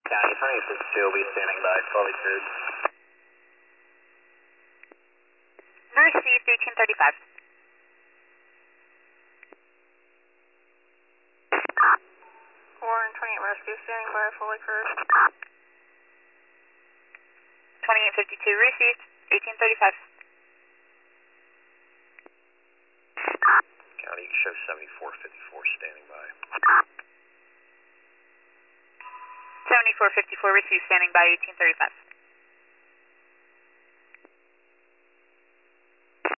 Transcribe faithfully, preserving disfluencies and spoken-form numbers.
County twenty-eight fifty-two will be standing by, fully cleared. Received, eighteen thirty-five. Warren twenty-eight Rescue standing by, fully cleared. twenty-eight fifty-two received, eighteen thirty-five. County, you can show seventy-four fifty-four standing by. seventy-four fifty-four received, standing by, eighteen thirty-five.